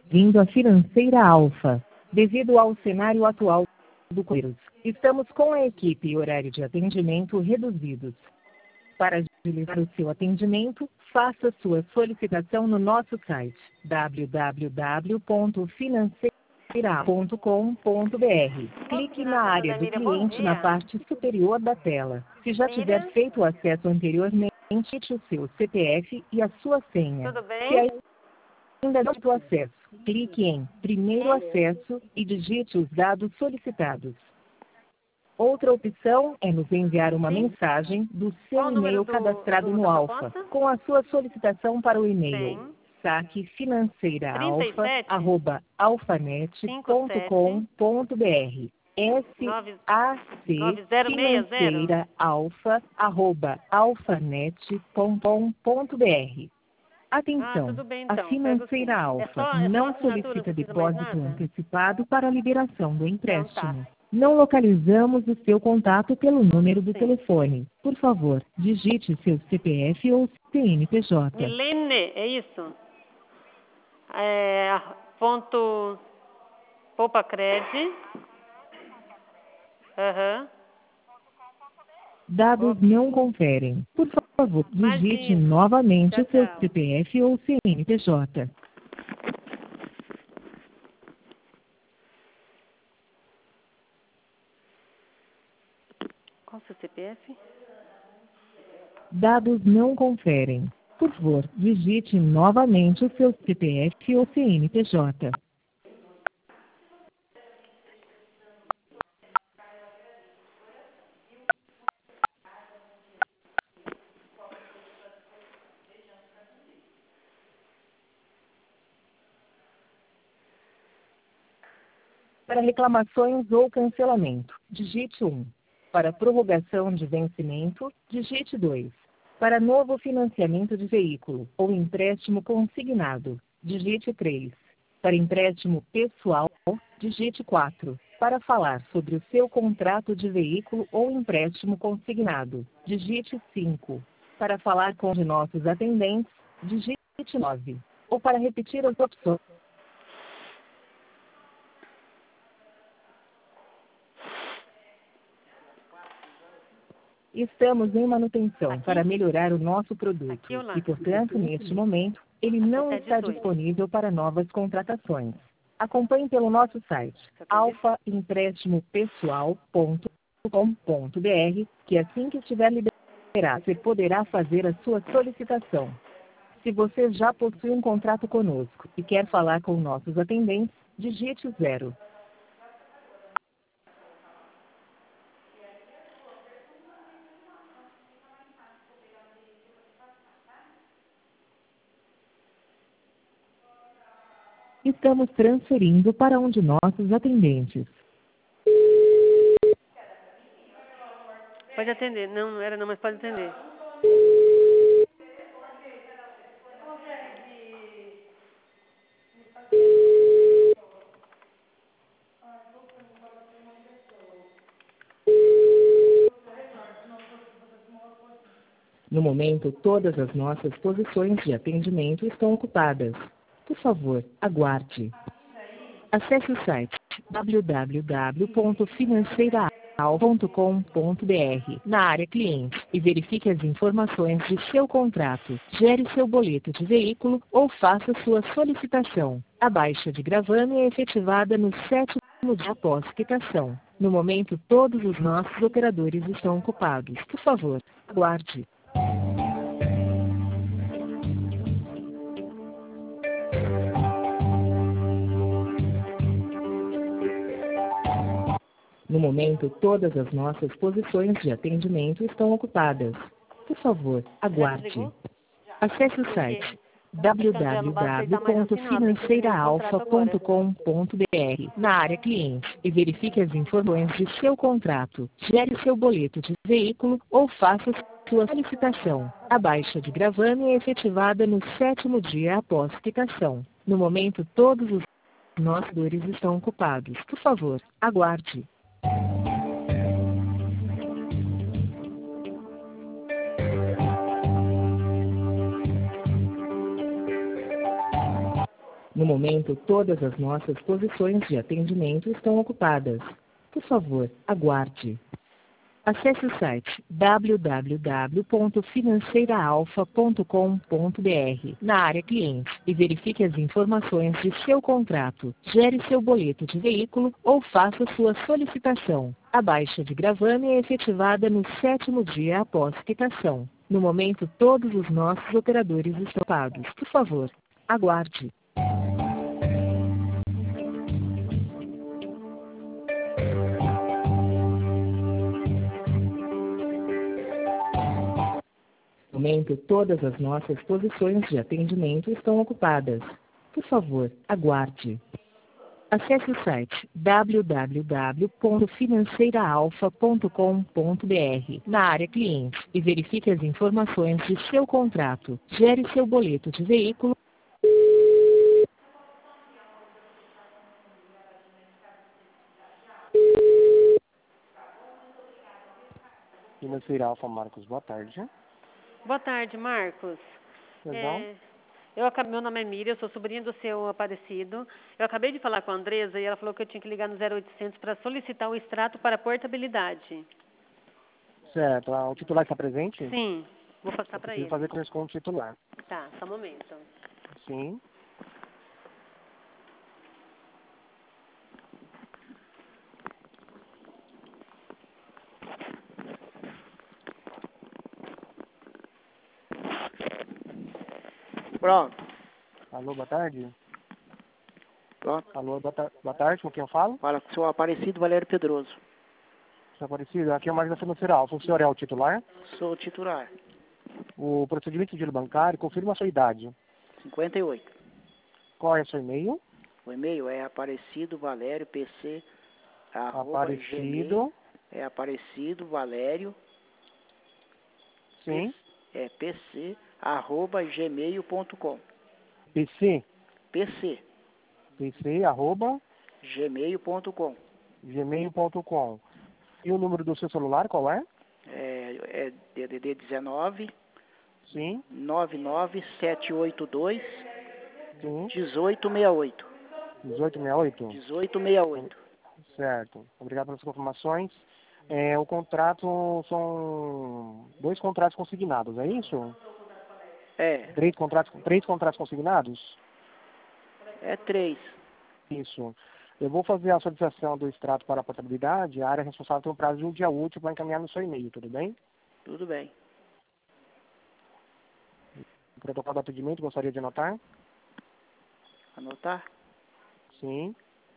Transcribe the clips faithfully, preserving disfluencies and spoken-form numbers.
Vindo à Financeira Alfa. Devido ao cenário atual do coronavírus, estamos com a equipe e horário de atendimento reduzidos. Para agilizar o seu atendimento, faça sua solicitação no nosso site w w w ponto financeira ponto com ponto b r. Clique na área do cliente na parte superior da tela. Se já tiver feito o acesso anteriormente, digite o seu C P F e a sua senha. Tudo Se bem? ainda não tem acesso, clique em Primeiro Acesso e digite os dados solicitados. Outra opção é nos enviar uma Sim. mensagem do seu Qual o número e-mail do- cadastrado do- no da Alfa, proposta? com a sua solicitação para o e-mail Tem. saquefinanceiraalfa, trinta e sete, arroba alfanet ponto com ponto b r. nove- S-A-C nove zero seis zero. financeira alfa, arroba alfanet ponto com ponto b r. Ah, Atenção! tudo bem A então. Pego sim. Financeira É Alfa só, é só não assinatura, não solicita precisa mais depósito nada? antecipado para a liberação do empréstimo. Então tá. Não localizamos o seu contato pelo número do Sim. telefone. Por favor, digite seu C P F ou C N P J. Milene, é isso? É, ponto Poupa Cred. Aham. Dados não conferem. Por favor, digite Imagina. novamente Tchau, o seu tchau. C P F ou C N P J. Qual o seu C P F? Dados não conferem. Por favor, digite novamente o seu C P F ou C N P J. Para reclamações ou cancelamento, digite um. Para prorrogação de vencimento, digite dois. Para novo financiamento de veículo ou empréstimo consignado, digite três. Para empréstimo pessoal, digite quatro. Para falar sobre o seu contrato de veículo ou empréstimo consignado, digite cinco. Para falar com um de nossos atendentes, digite nove. Ou para repetir as opções. Estamos em manutenção Aqui? para melhorar o nosso Aqui produto ou lá? e, portanto, neste momento, ele não Até está dezoito. disponível para novas contratações. Acompanhe pelo nosso site Só tem alfa empréstimo pessoal ponto com ponto b r, que assim que estiver liberado, você poderá fazer a sua solicitação. Se você já possui um contrato conosco e quer falar com nossos atendentes, digite o zero. Estamos transferindo para um de nossos atendentes. Pode atender. Não, não era não, mas pode atender. No momento, todas as nossas posições de atendimento estão ocupadas. Por favor, aguarde. Acesse o site w w w ponto financeiraalfa ponto com ponto b r na área cliente e verifique as informações de seu contrato. Gere seu boleto de veículo ou faça sua solicitação. A baixa de gravame é efetivada no sétimo dia após quitação. No momento, todos os nossos operadores estão ocupados. Por favor, aguarde. No momento, todas as nossas posições de atendimento estão ocupadas. Por favor, Já aguarde. desligou? Acesse o Porque site então já não vai aceitar w w w mais ponto assim não, tem que terminar o financeiraalfa contrato ponto agora. com ponto b r na área cliente e verifique as informações de seu contrato. Gere seu boleto de veículo ou faça sua solicitação. A baixa de gravame é efetivada no sétimo dia após quitação. No momento, todos os nossos dores estão ocupados. Por favor, aguarde. No momento, todas as nossas posições de atendimento estão ocupadas. Por favor, aguarde. Acesse o site w w w ponto financeira alfa ponto com ponto b r na área cliente e verifique as informações de seu contrato. Gere seu boleto de veículo ou faça sua solicitação. A baixa de gravame é efetivada no sétimo dia após quitação. No momento, todos os nossos operadores estão ocupados. Por favor, aguarde. No momento, todas as nossas posições de atendimento estão ocupadas. Por favor, aguarde. Acesse o site w w w ponto financeira alfa ponto com ponto b r na área cliente e verifique as informações de seu contrato. Gere seu boleto de veículo. Financeira Alfa, Marcos, boa tarde. Boa tarde, Marcos. Legal. É, eu acabei, meu nome é Miriam, eu sou sobrinha do seu Aparecido. Eu acabei de falar com a Andresa e ela falou que eu tinha que ligar no zero oitocentos para solicitar o extrato para portabilidade. Certo. Ah, o titular está presente? Sim, vou passar Eu para preciso ele. fazer com isso com o titular. Tá, só um momento. Sim. Pronto. Alô, boa tarde. Pronto. Alô, boa, ta boa tarde, com quem eu falo? Fala com o senhor Aparecido Valério Pedroso. Senhor Aparecido, aqui é o Marcos da Financeira Alfa. O senhor é o titular? Sou titular. O procedimento de giro bancário confirma a sua idade. cinquenta e oito. Qual é o seu e-mail? O e-mail é Aparecido Valério P C. Arroba Aparecido. Gmail. É Aparecido Valério. Sim. É P C. Arroba gmail ponto com. P C. P C. P C, arroba gmail ponto com. gmail ponto com. E o número do seu celular, qual é? É, é D D D dezenove. Sim. nove nove sete oito dois. Sim. dezoito sessenta e oito. dezoito sessenta e oito? dezoito sessenta e oito. Certo. Obrigado pelas confirmações. É, o contrato são dois contratos consignados, é isso? É, Três contratos, três contratos consignados? é três. Isso. Eu vou fazer a solicitação do extrato para a portabilidade. A área responsável tem um prazo de um dia útil para encaminhar no seu e-mail, tudo bem? Tudo bem. O protocolo de atendimento, gostaria de anotar? Anotar? Sim.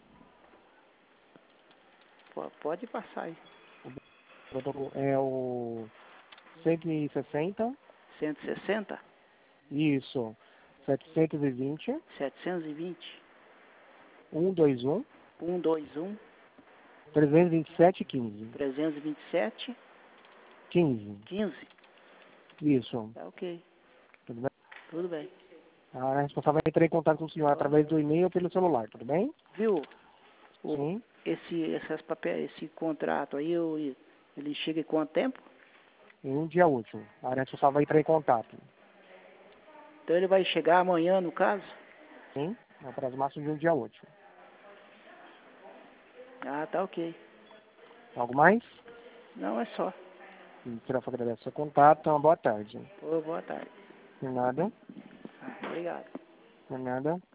Pô, pode passar aí. O protocolo é o cento e sessenta. cento e sessenta? Isso. setecentos e vinte. setecentos e vinte? cento e vinte e um. cento e vinte e um? trezentos e vinte e sete, quinze. trezentos e vinte e sete? quinze. quinze? Isso. Tá ok. Tudo bem? Tudo bem. A área responsável vai entrar em contato com o senhor através do e-mail ou pelo celular, tudo bem? Viu? O, Sim. esse, essas papéis, esse contrato aí, eu, ele chega em quanto tempo? Em um dia útil. A área responsável vai entrar em contato. Então ele vai chegar amanhã, no caso? Sim. É o prazo máximo de um dia útil. Ah, tá ok. Algo mais? Não, é só. Será que agradecer o seu contato. Uma boa tarde. Pô, boa tarde. De nada. Ah, obrigado. De nada.